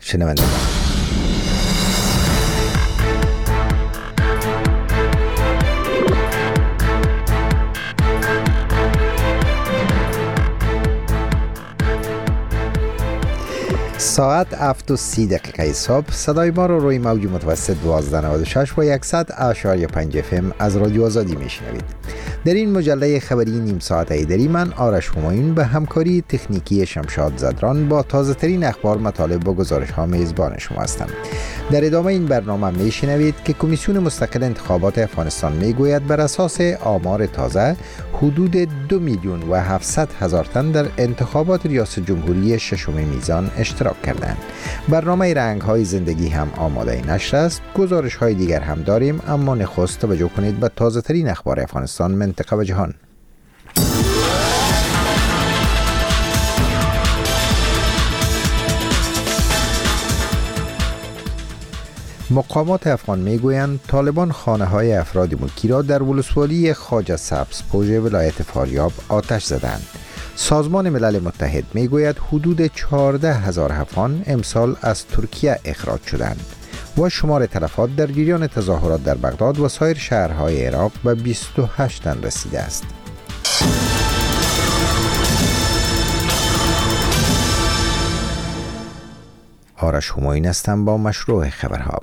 شنوندگان. ساعت 7:30 صبح صدای ما رو روی موج متوسط 1296 و 100.5 FM از رادیو آزادی میشنوید. در این مجله خبری نیم ساعت ایدری من آرش همایون به همکاری تکنیکی شمشاد زدران با تازه ترین اخبار، مطالب و گزارش ها میزبان شما هستم. در ادامه این برنامه میشنوید که کمیسیون مستقل انتخابات افغانستان میگوید بر اساس آمار تازه حدود 2,700,000 تن در انتخابات ریاست جمهوری ششم میزان اشتراک کردند. برنامه رنگ های زندگی هم آماده نشر است. گزارش های دیگر هم داریم، اما نخست توجه کنید به تازه ترین اخبار افغانستان، منطقه و جهان. مقامات افغان میگویند طالبان خانه‌های افراد ملکی را در ولسوالی خواجه سبزپوش ولایت فاریاب آتش زدند. سازمان ملل متحد میگوید حدود 14,000 افغان امسال از ترکیه اخراج شدند و شمار تلفات در جریان تظاهرات در بغداد و سایر شهرهای عراق به 28 تن رسیده است. آرش همایون هستم با مشروع خبرها.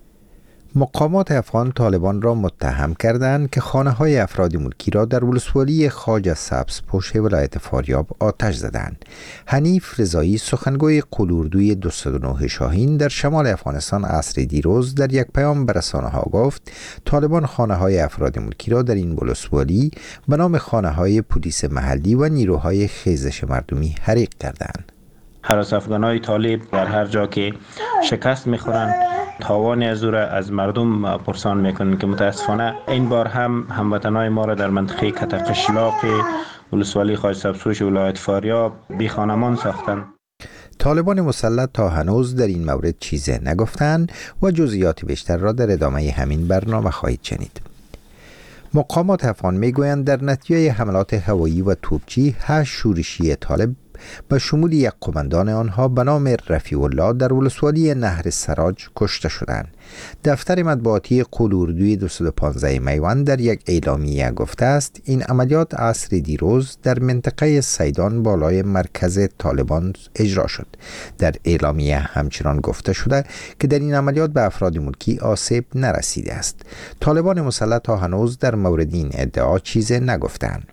مقامات افغان طالبان را متهم کردند که خانه‌های افراد ملکی را در ولسوالی خواجه سبزپوش ولایت فاریاب آتش زدند. حنیف رضایی، سخنگوی قلوردوی 209 شاهین در شمال افغانستان عصر دیروز در یک پیام به رسانه‌ها گفت طالبان خانه‌های افراد ملکی را در این ولسوالی به نام خانه‌های پلیس محلی و نیروهای خیزش مردمی حریق کردند. هراس افغانای طالب در هر جا که شکست میخورند تاوانی از او را از مردم پرسان میکنند که متاسفانه این بار هم هموطنای ما را در منطقه کتقشلاق ولسوالی خواجه سبزپوش ولایت فاریاب بی خانمان ساختند. طالبان مسلح تا هنوز در این مورد چیزی نگفتند و جزئیات بیشتر را در ادامه همین برنامه خواهید شنید. مقامات افغان میگویند در نتیجه حملات هوایی و توپچی 8 شورشی طالب به شمول یک قماندان آنها به نام رفیع الله در ولسوالی نهر سراج کشته شدند. دفتر مطبوعاتی قلوردوی 215 میوند در یک اعلامیه گفته است این عملیات عصر دیروز در منطقه سیدان بالای مرکز طالبان اجرا شد. در اعلامیه همچنان گفته شده که در این عملیات به افراد ملکی آسیب نرسیده است. طالبان مسلح تا هنوز در مورد این ادعا چیزی نگفتند.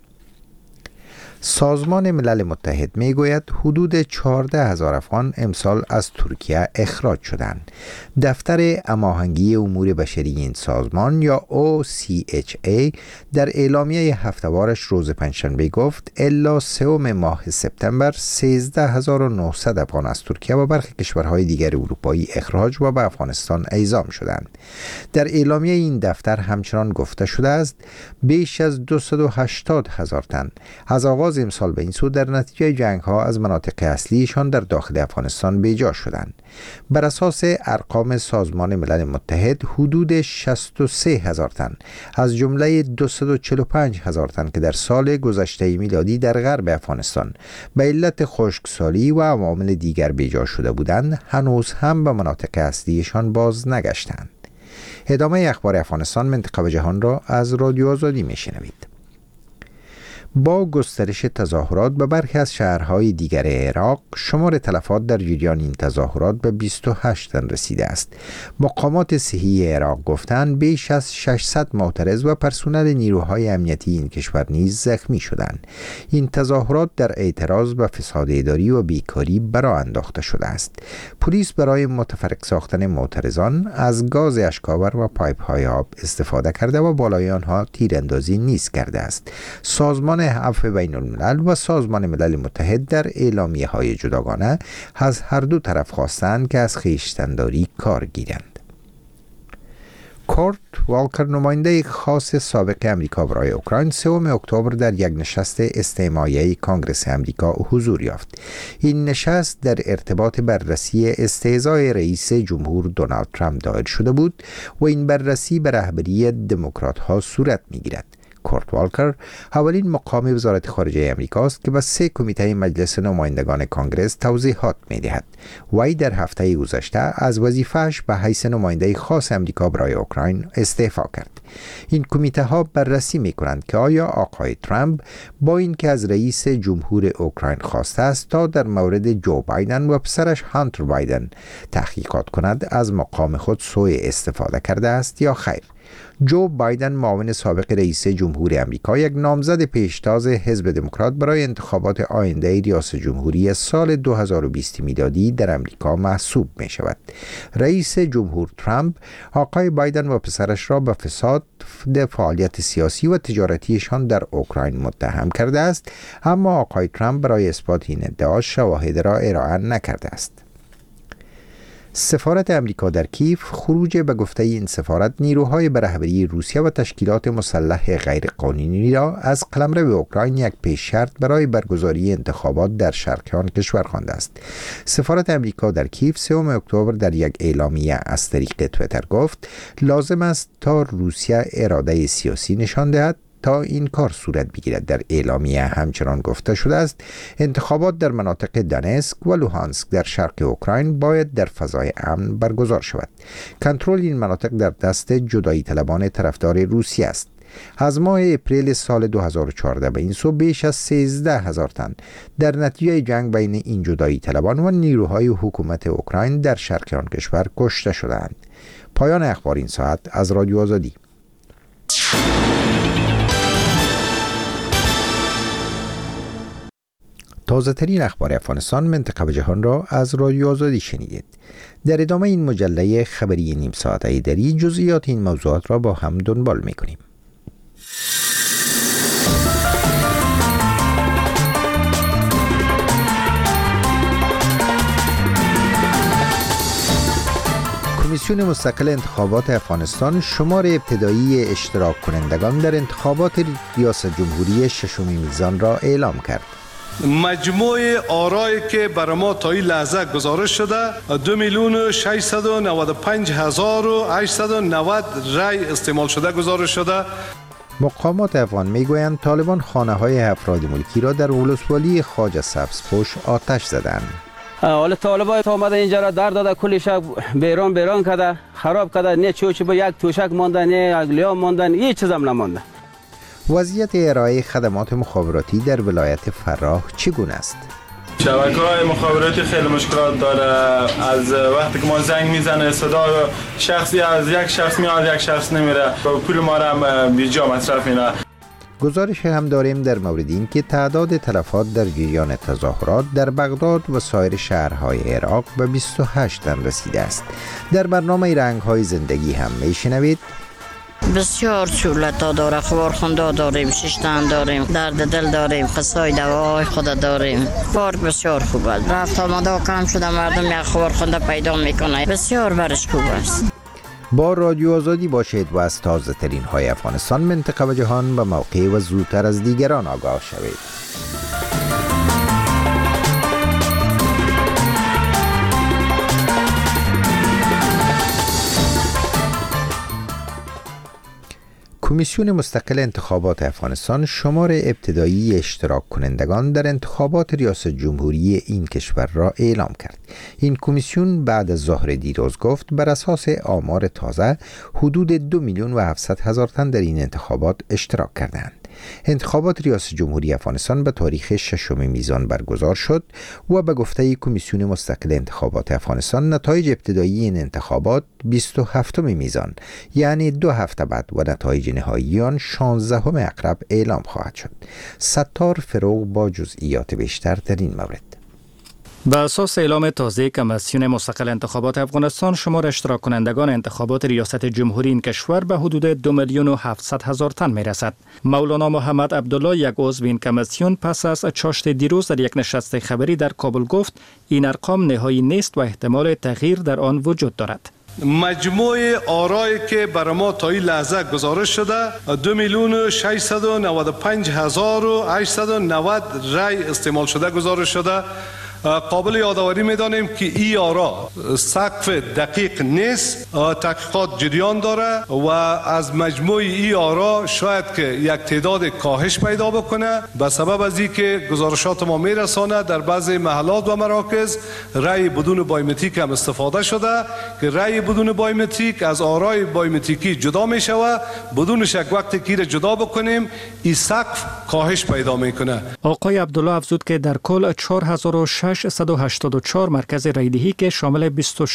سازمان ملل متحد میگوید حدود 14,000 افغان امسال از ترکیه اخراج شدند. دفتر هماهنگی امور بشری این سازمان یا OCHA در اعلامیه هفته‌وارش روز پنجشنبه گفت الا سوم ماه سپتامبر 13,900 افغان از ترکیه و برخی کشورهای دیگر اروپایی اخراج و به افغانستان اعزام شدند. در اعلامیه این دفتر همچنان گفته شده است بیش از 280,000 تن از آغاز امسال به این سو در نتیجه جنگ ها از مناطق اصلیشان در داخل افغانستان بیجا شدند. بر اساس ارقام سازمان ملل متحد حدود 63,000 تن از جمله 245,000 تن که در سال گذشته میلادی در غرب افغانستان به علت خشکسالی و عوامل دیگر بیجا شده بودند هنوز هم به مناطق اصلیشان باز نگشتند. ادامه اخبار افغانستان، منطقه و جهان را از رادیو آزادی میشنوید. با گسترش تظاهرات به برخی از شهرهای دیگر عراق شمار تلفات در جریان این تظاهرات به 28 تن رسیده است. مقامات صحی عراق گفتند بیش از 600 معترض و پرسنل نیروهای امنیتی این کشور نیز زخمی شدند. این تظاهرات در اعتراض به فساد اداری و بیکاری برآ انداخته شده است. پلیس برای متفرق ساختن معترضان از گاز اشک‌آور و پایپ‌های آب استفاده کرده و بالای آنها تیراندازی نیز کرده است. سازمان عفو بین الملل و سازمان ملل متحد در اعلامیه‌های جداگانه از هر دو طرف خواستند که از خویشتن‌داری کار گیرند. کورت والکر، نماینده خاص سابق امریکا برای اوکراین، 3 اکتبر در یک نشست استماعی کنگره امریکا حضور یافت. این نشست در ارتباط بررسی استهزای رئیس جمهور دونالد ترامپ دایر شده بود و این بررسی به رهبری دموکرات‌ها صورت می‌گیرد. کورت والکر اولین مقام وزارت خارجه امریکا است که به 3 کمیته مجلس نمایندگان کانگرس توضیحات می‌دهد. وی در هفته گذشته از وظیفه‌اش به حیث نماینده خاص امریکا برای اوکراین استعفا کرد. این کمیته ها بررسی می‌کنند که آیا آقای ترامپ با اینکه از رئیس جمهور اوکراین خواسته است تا در مورد جو بایدن و پسرش هانتر بایدن تحقیقات کند از مقام خود سوء استفاده کرده است یا خیر. جو بایدن معاون سابق رئیس جمهور امریکا یک نامزد پیشتاز حزب دموکرات برای انتخابات آینده ریاست جمهوری سال 2020 میلادی در امریکا محسوب می شود. رئیس جمهور ترامپ آقای بایدن و پسرش را به فساد فعالیت سیاسی و تجارتیشان در اوکراین متهم کرده است، اما آقای ترامپ برای اثبات این ادعا شواهد را ارائه نکرده است. سفارت امریکا در کیف خروج به گفته این سفارت نیروهای به رهبری روسیه و تشکیلات مسلح غیرقانونی را از قلمرو اوکراین یک پیش شرط برای برگزاری انتخابات در شرق آن کشور خوانده است. سفارت امریکا در کیف 3 اکتبر در یک اعلامیه از طریق توییتر گفت لازم است تا روسیه اراده سیاسی نشان دهد تا این کار صورت بگیرد. در اعلامیه همچنان گفته شده است انتخابات در مناطق دونتسک و لوهانسک در شرق اوکراین باید در فضای امن برگزار شود. کنترل این مناطق در دست جدایی طلبان طرفدار روسیه است. از ماه اپریل سال 2014 به این سو بیش از 13,000 تن در نتیجه جنگ بین این جدایی طلبان و نیروهای حکومت اوکراین در شرق آن کشور کشته شدند. پایان اخبار این ساعت از رادیو آزادی. تازه ترین اخبار افغانستان، منطقه و جهان را از رادیو آزادی شنیدید. در ادامه این مجله خبری نیم ساعته دری جزئیات این موضوعات را با هم دنبال می‌کنیم. کمیسیون مستقل انتخابات افغانستان شمار ابتدایی اشتراک کنندگان در انتخابات ریاست جمهوری 6 میزان را اعلام کرد. مجموع آرایی که برای ما تا این لحظه گزارش شده 2,695,890 رای استعمال شده گزارش شده. مقامات افغان میگویند طالبان خانه‌های افراد ملکی را در ولسوالی خواجه سبزپوش آتش زدند. حالا طالبان آمده اینجا را در داده، کلی شب بیرون کرده، خراب کرده، نه چوچی با یک توشک مانده، نه اگلیام ماندن، هیچ چیز هم نمانده. وضعیت ارائه خدمات مخابراتی در ولایت فراه چگونه است؟ شبکه‌های مخابراتی خیلی مشکلات داره. از وقتی که ما زنگ میزنه صدا شخصی از یک شخص میاد یک شخص نمیره، پول ما را هم بیجا مصرف میره. گزارش هم داریم در مورد این که تعداد تلفات در جریان تظاهرات در بغداد و سایر شهرهای عراق به 28 تن رسیده است. در برنامه رنگ‌های زندگی هم میشنوید بسیار سهولت‌ها داره، خبرخونده داریم، ششتن داریم، درد دل داریم، قصای دواهای خود داریم. پارک بسیار خوب است. رفت آمده کم شده، مردم یک خبرخونده پیدا میکنه، بسیار برش خوب است. با رادیو آزادی باشید و از تازه ترین های افغانستان، منطقه و جهان به موقع و زودتر از دیگران آگاه شوید. کمیسیون مستقل انتخابات افغانستان شمار ابتدایی اشتراک کنندگان در انتخابات ریاست جمهوری این کشور را اعلام کرد. این کمیسیون بعد از ظهر دیروز گفت بر اساس آمار تازه حدود 2,700,000 تن در این انتخابات اشتراک کردند. انتخابات ریاست جمهوری افغانستان به تاریخ 6 میزان برگزار شد و به گفته کمیسیون مستقل انتخابات افغانستان نتایج ابتدایی این انتخابات 27 میزان یعنی 2 هفته بعد و نتایج نهایی آن 16 اقرب اعلام خواهد شد. ستار فروغ با جزئیات بیشتر در این مورد. به اساس اعلام تازه کمیسیون مستقل انتخابات افغانستان شمار اشتراک کنندگان انتخابات ریاست جمهوری این کشور به حدود 2,700,000 تن می رسد. مولانا محمد عبدالله یک عضو این کمیسیون پس از چاشت دیروز در یک نشست خبری در کابل گفت این ارقام نهایی نیست و احتمال تغییر در آن وجود دارد. مجموع آرایی که برای ما تا این لحظه گزارش شده 2,695,890 رای استعمال شده گزارش شده. قابل یادآوری می‌دانیم که این آرا سقف دقیق نیست، تحقیقات جریان داره و از مجموع این آرا شاید که یک تعداد کاهش پیدا بکنه به سبب از اینکه گزارشات ما میرسانه در بعضی محلات و مراکز رای بدون بایومتریک هم استفاده شده که رای بدون بایومتریک از آرای بایومتریکی جدا می شود. بدون شک وقتی که را جدا بکنیم این سقف کاهش پیدا میکنه. آقای عبدالله افزود که در کل 4684 مرکز رایدهی که شامل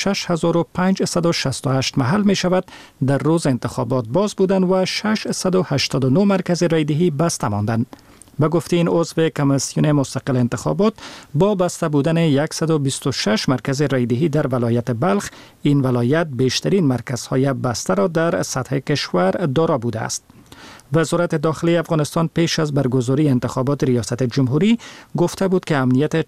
26568 محل می شود در روز انتخابات باز بودند و 689 مرکز رایدهی بسته ماندند. به گفته این عضو کمیسیون مستقل انتخابات، با بسته بودن 126 مرکز رایدهی در ولایت بلخ، این ولایت بیشترین مرکزهای بسته را در سطح کشور دارا بوده است. وزارت داخلی افغانستان پیش از برگزاری انتخابات ریاست جمهوری گفته بود که امنیت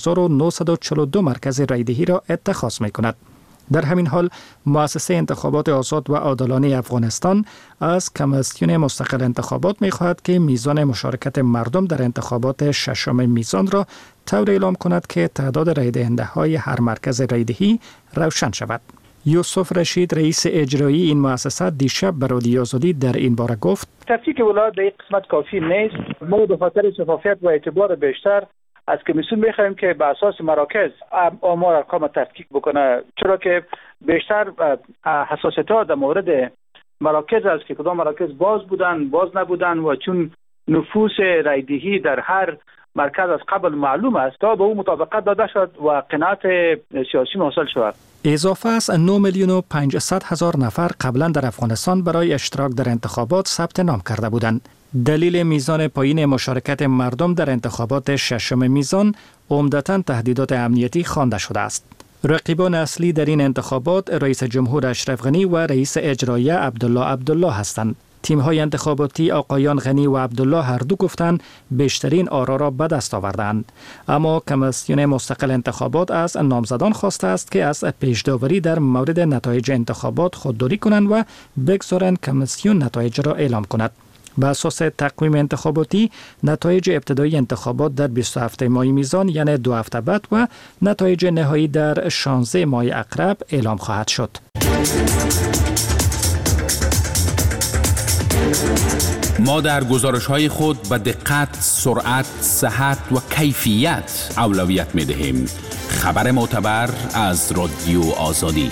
4942 مرکز رایدهی را اتخاذ می کند. در همین حال مؤسسه انتخابات آزاد و عادلانه افغانستان از کمیسیون مستقل انتخابات می خواهد که میزان مشارکت مردم در انتخابات ششم میزان را طور اعلام کند که تعداد رای دهنده های هر مرکز رایدهی روشن شود. یوسف رشید رئیس اجرایی این مؤسسه دیشب به رادیو آزادی در این باره گفت: تفکیک ولایت در این قسمت کافی نیست. ما به خاطر شفافیت و اعتبار بیشتر از کمیسیون می‌خواهیم که به اساس مراکز آمار ارقام تفکیک بکنه، چرا که بیشتر حساسیت‌ها در مورد مراکز است که کدام مراکز باز بودن باز نبودن و چون نفوس رایدهی در هر مرکز از قبل معلوم است تا به اون مطابقت داده شد و قناعت سیاسی حاصل شود. اضافه از 9,500,000 نفر قبلا در افغانستان برای اشتراک در انتخابات ثبت نام کرده بودند. دلیل میزان پایین مشارکت مردم در انتخابات ششم میزان عمدتاً تهدیدات امنیتی خوانده شده است. رقیبان اصلی در این انتخابات رئیس جمهور اشرف غنی و رئیس اجرایی عبدالله هستند. تیم‌های انتخاباتی آقایان غنی و عبدالله هر دو گفتند بیشترین آرا را به دست آوردند، اما کمیسیون مستقل انتخابات از نامزدان خواسته است که از پیش‌داوری در مورد نتایج انتخابات خودداری کنند و بگذارند کمیسیون نتایج را اعلام کند. به اساس تقویم انتخاباتی نتایج ابتدایی انتخابات در 27 ماه میزان یعنی 2 هفته بعد و نتایج نهایی در 16 ماه عقرب اعلام خواهد شد. ما در گزارش‌های خود به دقت، سرعت، صحت و کیفیت اولویت می‌دهیم. خبر معتبر از رادیو آزادی.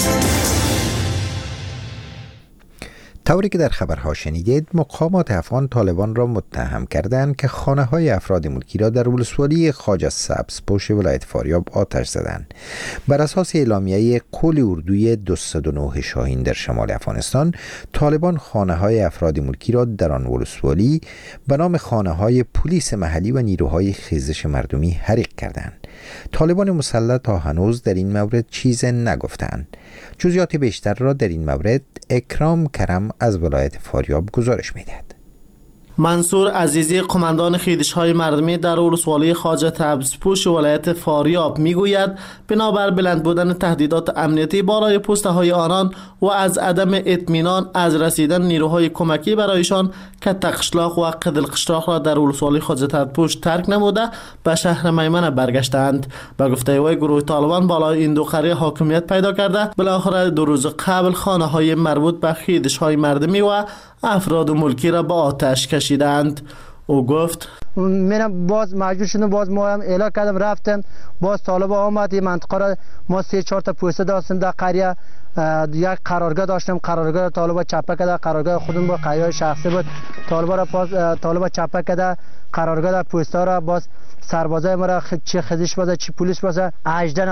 طوری که در خبرها شنیدید، مقامات افغان طالبان را متهم کردند که خانه‌های افراد ملکی را در ولسوالی خواجه سبزپوش ولایت فاریاب آتش زدند. بر اساس اعلامیه قول اردوی 209 شاهین در شمال افغانستان، طالبان خانه‌های افراد ملکی را در آن ولسوالی به نام خانه‌های پلیس محلی و نیروهای خیزش مردمی حریق کردند. طالبان مسلح تا هنوز در این مورد چیز نگفتند. جزئیات بیشتر را در این مورد اکرام کرم از ولایت فاریاب گزارش می‌دهد. منصور عزیزی قماندان خیزش‌های مردمی در ولسوالی خواجه سبزپوش ولایت فاریاب میگوید بنابر بلند بودن تهدیدات امنیتی بالای پست‌های آنان و از عدم اطمینان از رسیدن نیروهای کمکی برایشان که تقشلاق و قدلقشلاق را در ولسوالی خواجه سبزپوش ترک نموده به شهر میمنه برگشتند. به گفته وی گروه طالبان بالای این دو قریه حاکمیت پیدا کرده بالاخره 2 روز قبل خانه‌های مربوط به خیزش‌های مردمی و افراد ملکی را به آتش کشیدند. او گفت من باز مجبور شدم، باز ما هم اعلام کردم رفتم، باز طالب آمد این منطقه را ما 3-4 تا پوسته داشتیم در قریه، یک قرارگاه داشتیم، قرارگاه طالب چپه کرده، قرارگاه خودم با قریه شخصی بود، طالب چپه کرده، قرارگاه در پوسته را باز سربازای ما را چه خیزش باشه چه پلیس باشه 18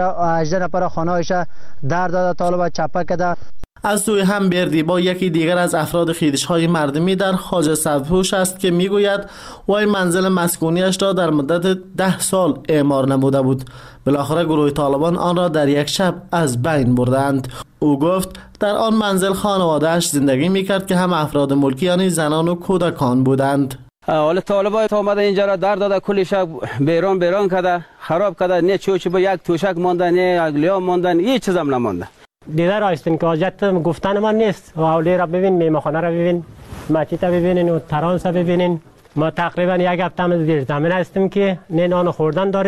نفر خانه‌اش در داده، طالب چپه کرده. از سوی هم بردیبا یکی دیگر از افراد خیزش‌های مردمی در خواجه سبزپوش است که میگوید وی منزل مسکونیش را در مدت 10 سال اعمار نموده بود. بالاخره گروه طالبان آن را در یک شب از بین بردند. او گفت در آن منزل خانواده‌اش زندگی میکرد که هم افراد ملکی یعنی زنان و کودکان بودند. حالا طالبای تا اومده اینجا را در داده، کلی شب بیرون کرده، خراب کرده، نه چوچی با یک توشک مانده، نه لیام ماندن، هیچ چیز هم نمانده. دیده رایستین که حاجت گفتن من نیست. و اولی را ببین، میمخانه را ببین، مسجد را ببینین و ترانس را ببینین. ما تقریبا یک هفته زیر زمین هستیم که نه نان خوردن داریم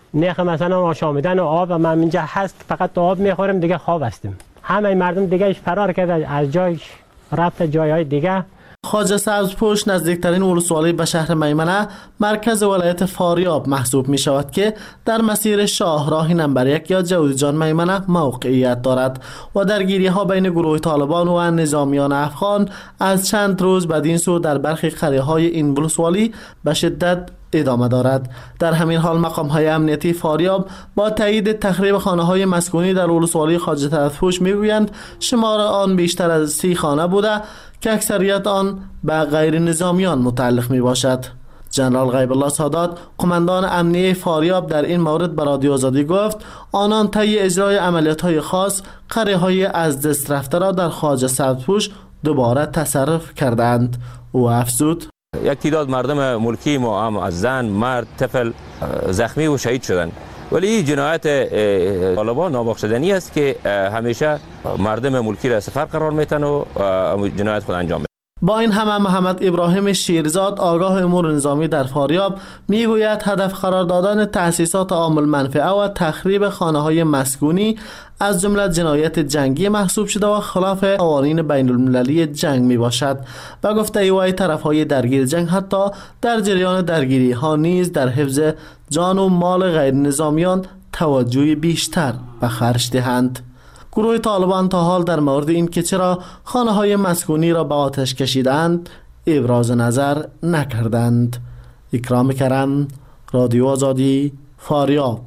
نخ مثلا آشامیدن و آب و من اینجا هست فقط آب میخوریم دیگه خواب هستیم. همه مردم دیگه فرار کرده از جایش رفت جایهای دیگه. خواجه سبزپوش نزدیکترین ولسوالی به شهر میمنه مرکز ولایت فاریاب محسوب می شود که در مسیر شاهراه نمبر 1 یا جوزجان میمنه موقعیت دارد و درگیری ها بین گروه طالبان و نظامیان افغان از چند روز بدین سو در برخی قریه های این ولسوالی به شدت ادامه دارد. در همین حال مقام های امنیتی فاریاب با تایید تخریب خانه های مسکونی در ولسوالی خواجه سبزپوش میگویند شمار آن بیشتر از 30 خانه بوده که اکثریت آن به غیر نظامیان متعلق می باشد. جنرال غیب الله سادات قماندان امنیه فاریاب در این مورد به رادیو آزادی گفت آنان طی اجرای عملیات های خاص قریه های از دست رفته را در خواجه سبزپوش دوباره تصرف کردند. او افزود یک تعداد مردم ملکی ما هم از زن، مرد، طفل زخمی و شهید شدند، ولی این جنایت طالبان نابخشودنی است که همیشه مردم ملکی را صفر قرار میتن و جنایت خود انجام میدن. با این همه محمد ابراهیم شیرزاد آگاه امور نظامی در فاریاب میگوید هدف قرار دادن تأسیسات عامل منفعه و تخریب خانه های مسکونی از جمله جنایت جنگی محسوب شده و خلاف قوانین بین المللی جنگ می باشد. و گفته ایوای طرف های درگیر جنگ حتی در جریان درگیری ها نیز در حفظ جان و مال غیر نظامیان توجه بیشتر به خرج دهند. گروه طالبان تا حال در مورد این که چرا خانه های مسکونی را به آتش کشیدند ابراز نظر نکردند. اکرام کرم، رادیو آزادی، فاریاب.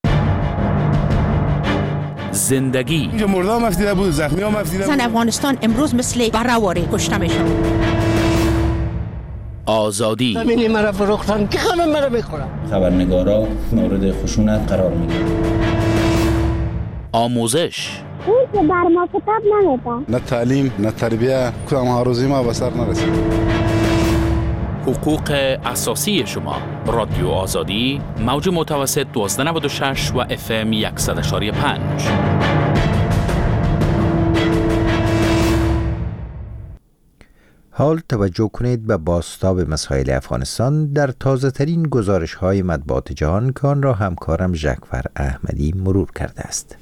زندگی اینجا مرده ها مفتیده بود، زخمی ها مفتیده بود. زن افغانستان امروز مثل برآوری کشته میشن. آزادی همینی مرا فروختن که خانم مرا میخورم. خبرنگارا مورد خشونت قرار میگیرن. آموزش اون که بر ما کتاب نمیده. نه تعلیم، نه تربیه، کدام هاروزی ما به سر نرسید. حقوق اساسی شما. رادیو آزادی، موج متوسط 1296 و FM 100.5. حال توجه کنید به بازتاب مسائل افغانستان در تازه ترین گزارش های مطبوعات جهان که آن را همکارم ژکفر احمدی مرور کرده است.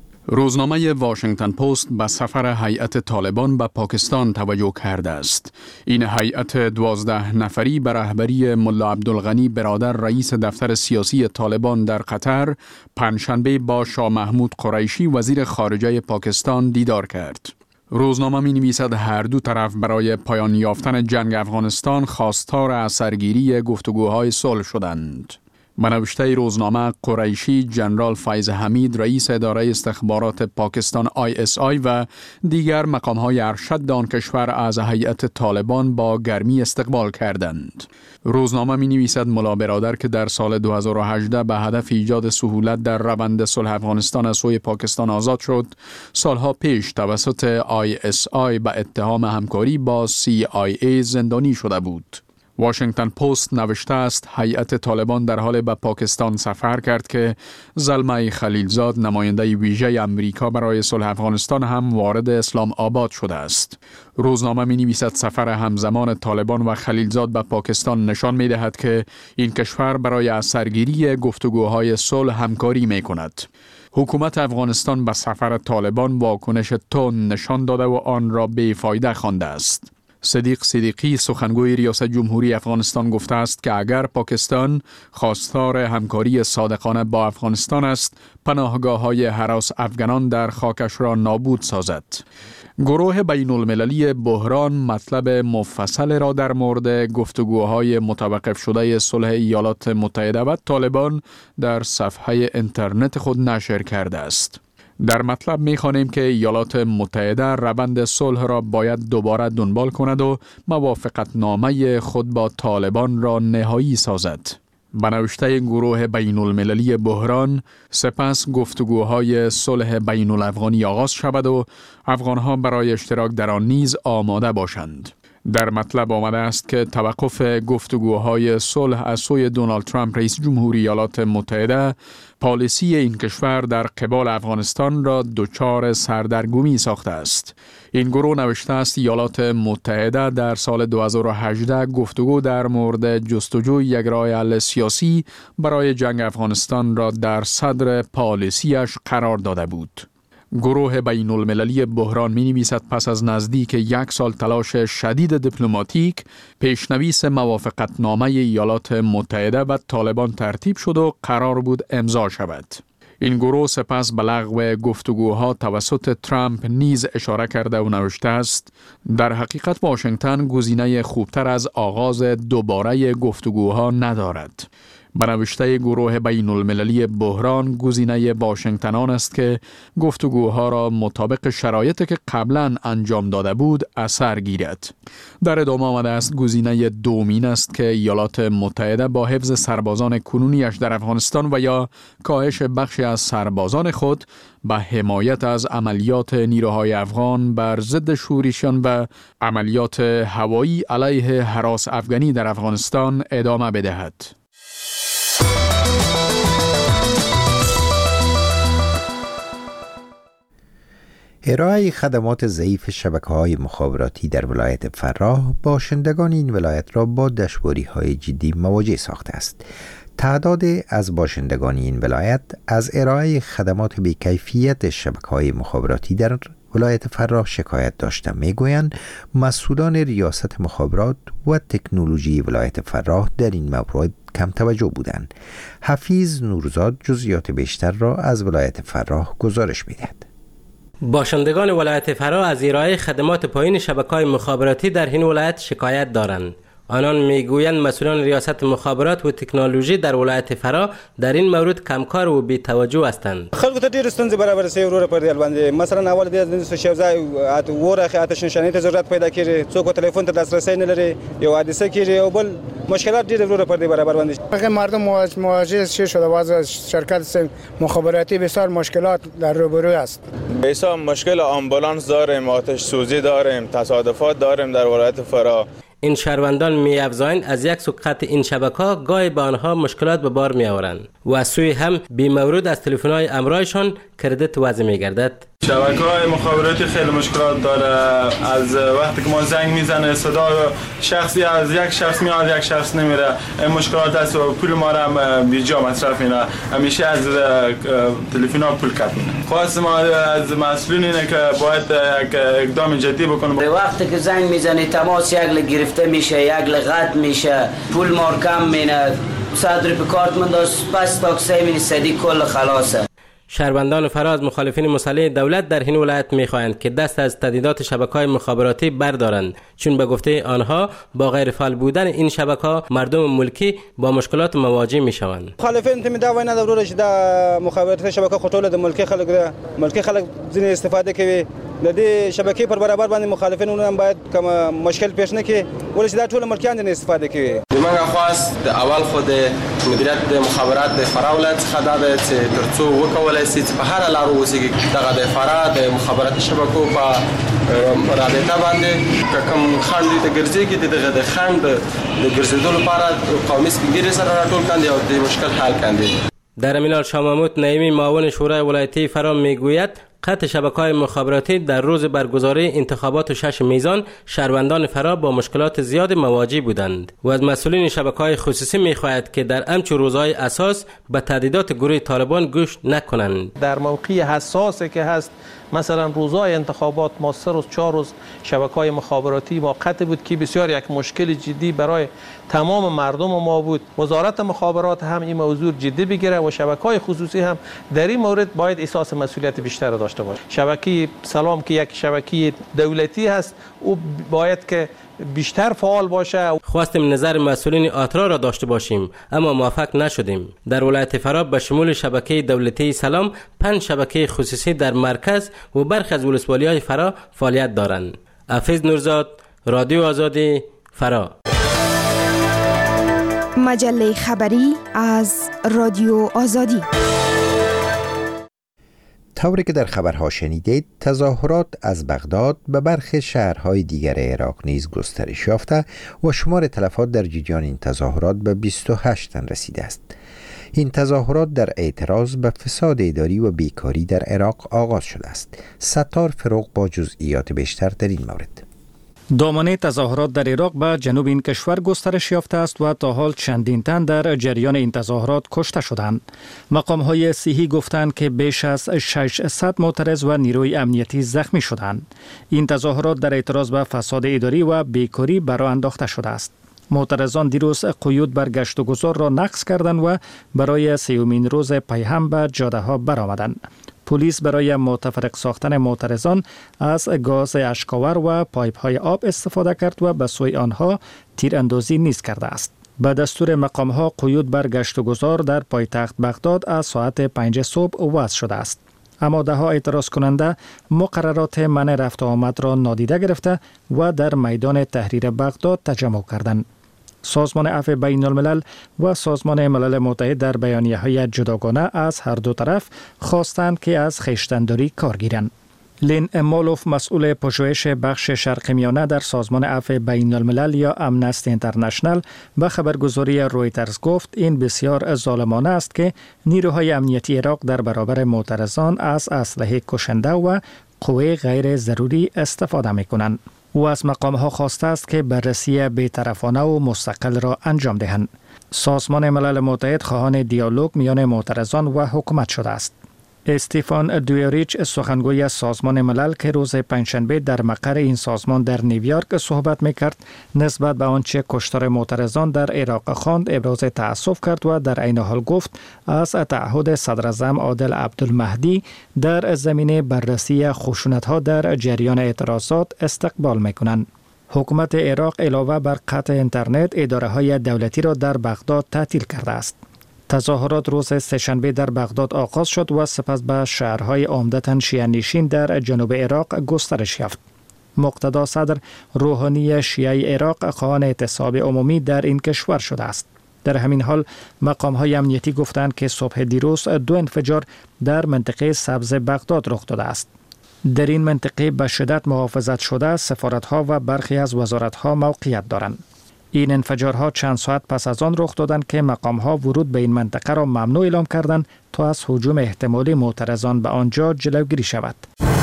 روزنامه واشنگتن پست به سفر هیئت طالبان به پاکستان توجه کرده است. این هیئت 12 نفری به رهبری ملا عبدالغنی برادر رئیس دفتر سیاسی طالبان در قطر پنجشنبه با شاه محمود قریشی وزیر خارجه پاکستان دیدار کرد. روزنامه می نویسد هر دو طرف برای پایان یافتن جنگ افغانستان خواستار از سرگیری گفتگوهای صلح شدند. به نوشته روزنامه قریشی جنرال فیض حمید رئیس اداره استخبارات پاکستان ISI و دیگر مقام‌های ارشد آن کشور از هیئت طالبان با گرمی استقبال کردند. روزنامه می-نویسد ملا برادر که در سال 2018 به هدف ایجاد سهولت در روند صلح افغانستان از سوی پاکستان آزاد شد، سالها پیش توسط ISI به اتهام همکاری با CIA زندانی شده بود. واشنگتن پست نوشته است هیئت طالبان در حال به پاکستان سفر کرد که زلمه خلیلزاد نماینده ویژه امریکا برای صلح افغانستان هم وارد اسلام آباد شده است. روزنامه می نویسد سفر همزمان طالبان و خلیلزاد به پاکستان نشان می دهد که این کشور برای از سرگیری گفتگوهای صلح همکاری می کند. حکومت افغانستان به سفر طالبان واکنش تند نشان داده و آن را بیفایده خوانده است. صدیق صدیقی سخنگوی ریاست جمهوری افغانستان گفته است که اگر پاکستان خواستار همکاری صادقانه با افغانستان است، پناهگاه‌های هراس افغانان در خاکش را نابود سازد. گروه بین المللی بحران مطلب مفصل را در مورد گفتگوهای متوقف شده صلح ایالات متحده و طالبان در صفحه اینترنت خود نشر کرده است. در مطلب می‌خوانیم که ایالات متحده روند صلح را باید دوباره دنبال کند و موافقت نامه خود با طالبان را نهایی سازد. به نوشته گروه بین المللی بحران سپس گفتگوهای صلح بین الافغانی آغاز شود و افغانها برای اشتراک در آن نیز آماده باشند. در مطلب آمده است که توقف گفتگوهای صلح از سوی دونالد ترامپ رئیس جمهوری ایالات متحده پالیسی این کشور در قبال افغانستان را دچار سردرگمی ساخته است. این گروه نوشته است ایالات متحده در سال 2018 گفتگو در مورد جستجوی یک راه حل سیاسی برای جنگ افغانستان را در صدر پالیسیش قرار داده بود. گروه بین المللی بحران می نویسد پس از نزدیک 1 سال تلاش شدید دیپلماتیک، پیشنویس موافقتنامه ایالات متحده و طالبان ترتیب شد و قرار بود امضا شود. این گروه سپس به لغو گفتگوها توسط ترامپ نیز اشاره کرده و نوشته است در حقیقت واشنگتن گزینه خوبتر از آغاز دوباره گفتگوها ندارد. به نوشته گروه بین المللی بحران گزینه واشنگتن آن است که گفتگوها را مطابق شرایطی که قبلا انجام داده بود اثر گیرد. در ادامه آمده است گزینه دومین است که ایالات متحده با حفظ سربازان کنونیش در افغانستان و یا کاهش بخشی از سربازان خود به حمایت از عملیات نیروهای افغان بر ضد شورشیان و عملیات هوایی علیه هراس افغانی در افغانستان ادامه بدهد. ارائه خدمات ضعیف شبکه‌های مخابراتی در ولایت فراه باشندگان این ولایت را با دشواری‌های جدی مواجه ساخته است. تعداد از باشندگان این ولایت از ارائه خدمات بی‌کیفیت شبکه‌های مخابراتی در ولایت فراه شکایت داشته. میگویند مسئولان ریاست مخابرات و تکنولوژی ولایت فراه در این مورد کم توجه بودند. حفیظ نورزاد جزئیات بیشتر را از ولایت فراه گزارش می‌دهد. باشندگان ولایت فراه از ارائه خدمات پایین شبکه‌های مخابراتی در این ولایت شکایت دارند. آنان میگویند مسئولان ریاست مخابرات و تکنولوژی در ولایت فراه در این مورد کمکار و بی‌توجه هستند. خلکو ته ډېر ستونزې برابر سي ورور پر دې باندې مثلا اول د سوشل ځای ورخه آتش نشانی ته ضرورت پیدا کړي څوک تلیفون ته دسترسی نه لري یو حادثه کیږي او بل مشکلات ډېر ورور پر دې برابر باندې هغه مردم مواجه شده و شرکت مخابراتی بسیار مشکلات در روبرو است. بسیار مشکل آمبولانس داریم، آتش سوزی داریم، تصادفات داریم در ولایت فراه. این شهروندان می‌افزایند از یک سو قطع این شبکه‌ها گاهی به آنها مشکلات به بار می‌آورند و از سوی هم بی‌مورد از تلفن‌های همراهشان کردیت وضع می‌گردد. شبکه‌های مخابراتی خیلی مشکلات داره. از وقتی که ما زنگ میزنه صدا شخصی از یک شخص میاد یک شخص نمیره. این مشکلات است و پول ما را بیجا مصرف می‌کنه. همیشه از تلفن‌ها پول کات می‌کنه. خواست ما از مسئولین اینه که باید یک اقدام جدی بکنه. وقتی که زنگ میزنی تماس یک گرفته میشه، یک قطع میشه، پول ما کم مینه. صدر به کارت من داشت پس تاکسی می صدی کل خلاصه. شهروندان فراه از مخالفین مسلح دولت در این ولایت می‌خواهند که دست از تهدیدات شبکه‌های مخابراتی بردارند، چون به گفته آنها با غیر فعال بودن این شبکه‌ها مردم ملکی با مشکلات مواجه می‌شوند. مخالفین ته دا وینا ضرورت چې د مخابراتي شبکه خټوله د ملکی خلک ځینې استفاده کوي. د دې شبکې پر برابر باندې مخالفین هم باید کوم مشکل پیش نه کړي ولې چې دا ټول ملکیان نه استفاده کوي. موږ خواست د اول خو د مدیریت د مخابرات د فراه ولایت څخه دا چې ترڅو وکولای شي په هر لار وسیږي دغه د فراه د مخابراتي شبکو په رابطه باندې کوم خنډ د ګرځېږي دغه د خنډ د ګرځېدو لپاره قومي سپینګیري سره راټول کاندي او د مشکل حل کاندي. در امینال شاماموت نعیمی معاون شورای ولایتی فراه میگوید قطع شبکه‌های مخابراتی در روز برگزاری انتخابات 6 میزان شهروندان فراه با مشکلات زیاد مواجه بودند و از مسئولین شبکه‌های خصوصی می‌خواهد که در همچون روزهای اساس به تهدیدات گروه طالبان گوش نکنند. در موقعی حساسی که هست مثلا روزهای انتخابات ما 3 روز 4 روز شبکه‌های مخابراتی ما قطع بود که بسیار یک مشکل جدی برای تمام مردم ما بود. وزارت مخابرات هم این موضوع جدی بگیره و شبکه‌های خصوصی هم در این مورد باید احساس مسئولیت بیشتر داشته باشه. شبکه سلام که یک شبکه دولتی هست او باید که بیشتر فعال باشه. خواستیم نظر مسئولین آترا را داشته باشیم اما موفق نشدیم. در ولایت فراه به شمول شبکه دولتی سلام 5 شبکه خصوصی در مرکز و برخی از ولسوالی‌های فراه فعالیت دارند. حفیظ نورزاد، رادیو آزادی، فراه. مجله خبری از رادیو آزادی. طوری که در خبرها شنیدید، تظاهرات از بغداد به برخی شهرهای دیگر عراق نیز گسترش یافته و شمار تلفات در جریان این تظاهرات به 28 تن رسیده است. این تظاهرات در اعتراض به فساد اداری و بیکاری در عراق آغاز شده است. ستار فروغ با جزئیات بیشتر در این مورد. دامنه تظاهرات در عراق به جنوب این کشور گسترش یافته است و تا حال چندین تن در جریان این تظاهرات کشته شدند. مقام‌های صحی گفتند که بیش از 600 معترض و نیروی امنیتی زخمی شدند. این تظاهرات در اعتراض به فساد اداری و بیکاری برآ انداخته شده است. معترضان دیروز قیود بر گشت و گذار را نقض کردند و برای سیومین روز پی هم به جاده‌ها برآمدند. پلیس برای متفرق ساختن معترضان از گاز اشکاور و پایپ‌های آب استفاده کرد و به سوی آنها تیراندازی نیز کرده است. به دستور مقام‌ها قیود بر گشت و گذار در پایتخت بغداد از ساعت 5 صبح وضع شده است. اما ده‌ها اعتراض کننده مقررات منع رفت و آمد را نادیده گرفته و در میدان تحریر بغداد تجمع کردند. سازمان عفو بین الملل و سازمان ملل متحد در بیانیه‌های جداگانه از هر دو طرف خواستند که از خویشتن‌داری کار گیرند. لین امالوف مسئول پژوهش بخش شرق میانه در سازمان عفو بین الملل یا امنستی اینترنشنال به خبرگزاری رویترز گفت این بسیار ظالمانه است که نیروهای امنیتی عراق در برابر معترضان از اسلحه کشنده و قوه غیر ضروری استفاده می‌کنند. او از مقام‌ها خواسته است که بررسی بی‌طرفانه و مستقل را انجام دهند. سازمان ملل متحد خواهان دیالوگ میان معترضان و حکومت شده است. استیفان دویریچ سخنگوی سازمان ملل که روز پنجشنبه در مقر این سازمان در نیویورک صحبت می‌کرد، نسبت به آنچه کشتار معترضان در عراق خواند ابراز تأسف کرد و در عین حال گفت از تعهد صدراعظم عادل عبدالمهدی در زمینه بررسی خشونت‌ها در جریان اعتراضات استقبال می‌کنند. حکومت عراق علاوه بر قطع اینترنت، اداره‌های دولتی را در بغداد تعطیل کرده است. تظاهرات روز سه‌شنبه در بغداد آغاز شد و سپس به شهرهای عمدتاً شیعه نشین در جنوب عراق گسترش یافت. مقتدا صدر روحانی شیعه عراق خواهان اعتصاب عمومی در این کشور شده است. در همین حال مقام‌های امنیتی گفتند که صبح دیروز 2 انفجار در منطقه سبز بغداد رخ داده است. در این منطقه به شدت محافظت شده سفارت‌ها و برخی از وزارت‌ها موقعیت دارند. این انفجارها چند ساعت پس از آن رخ دادند که مقام‌ها ورود به این منطقه را ممنوع اعلام کردند تا از هجوم احتمالی معترضان به آنجا جلوگیری شود.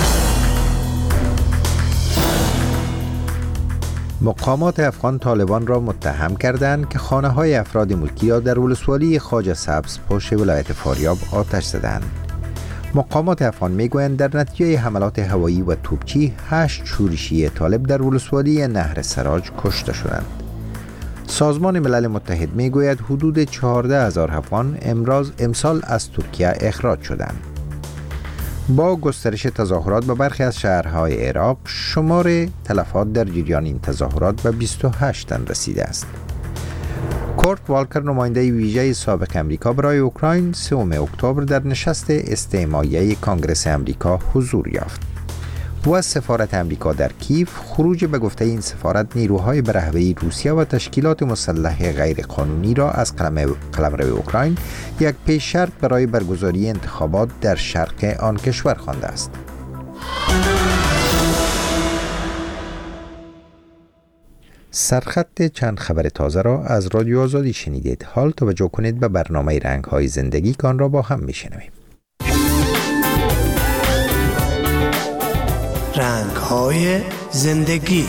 مقامات افغان طالبان را متهم کردند که خانه‌های افراد ملکی را در ولسوالی خواجه سبزپوش ولایت فاریاب آتش زدند. مقامات افغان میگویند در نتیجه حملات هوایی و توپچی 8 شورشی طالب در ولسوالی نهر سراج کشته شدند. سازمان ملل متحد میگوید حدود 14,000 افغان امسال از ترکیه اخراج شدند. با گسترش تظاهرات به برخی از شهرهای عراق، شمار تلفات در جریان این تظاهرات به 28 تن رسیده است. کورت والکر نماینده ویژه سابق امریکا برای اوکراین 3 اکتبر در نشست استماعیه کانگرس امریکا حضور یافت. و سفارت امریکا در کیف خروج به گفته این سفارت نیروهای به رهبری روسیه و تشکیلات مسلح غیرقانونی را از قلمرو اوکراین یک پیش شرط برای برگزاری انتخابات در شرق آن کشور خوانده است. سرخط چند خبر تازه را از رادیو آزادی شنیدید. حال توجه کنید به برنامه رنگ‌های زندگی که آن را با هم میشنویم. رنگ‌های زندگی.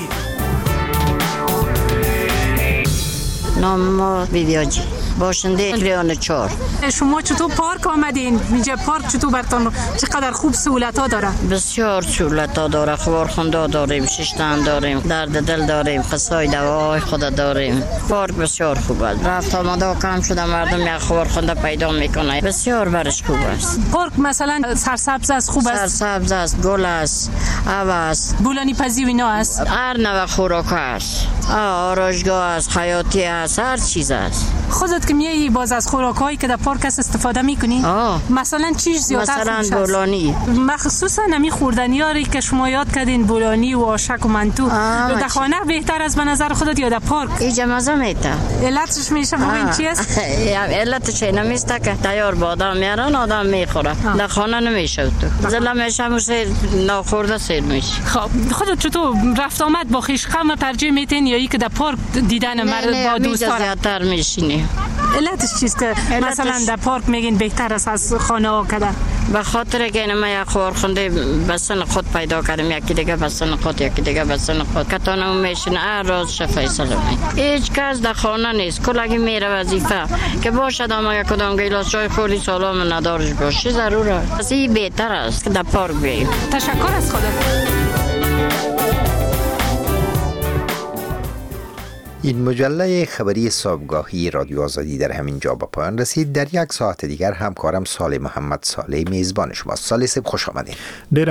نام ما بیبیاجی، باشنده کلیان 4. شما چطور پارک آمدین؟ اینجا پارک چطور براتون چقدر خوب سهولت‌ها داره؟ بسیار سهولت‌ها داره. خبرخونده داریم، ششتن داریم، درد دل داریم، قصای دواهای خود داریم. پارک بسیار خوب است. رفت آمده کم شده، مردم یک خبرخونده پیدا میکنه. بسیار برش خوب است. پارک مثلا سرسبز است، خوب است. سرسبز است، گل است، آب است، بولانی پزی و اینا است. هر نوع خوراک است. آرایشگاه است، حیاتی است، هر چیز است. خودت که میایی باز از خوراکایی که در پارک استفاده میکنی؟ مثلا چیز زیادتر مثلا بولانی، مخصوصا نمی خوردنیاری که شما یاد کردین، بولانی و آشک و منتو در خانه بهتر از به نظر خودت یا در پارک؟ اینجا مزه میته. علتش میشه ببین چی است؟ علتش نمیسته که تیار با آدم میارن آدم میخوره، در خانه نمیشه تو زلا میشه موسی ناخورده سیر میشه. خب خودت چطور رفت آمد با خویشقم ترجیح میتین یا ای که در پارک دیدن مرد با دوستان زیادتر میشینی؟ علتش چیست که مثلا در پارک میگین بهتر است از خانه ها کردن؟ به خاطر که اینو ما یک خورخنده بسن خود پیدا کردیم، یکی دیگه بسن خود، یکی دیگه بسن خود، کتانم میشین هر روز شفای سلمی. هیچ کس در خانه نیست، کلگی میره وظیفه که باشد اما کدام گیلاس چای خوری سالام ندارش باشه ضروره. از این بهتر است که در پارک بیاییم. تشکر از خودت. این مجله خبری صبحگاهی رادیو آزادی در همین جا به پایان رسید. در یک ساعت دیگر همکارم صالح محمد صالح میزبان شماست. صالح صاحب خوش آمدید.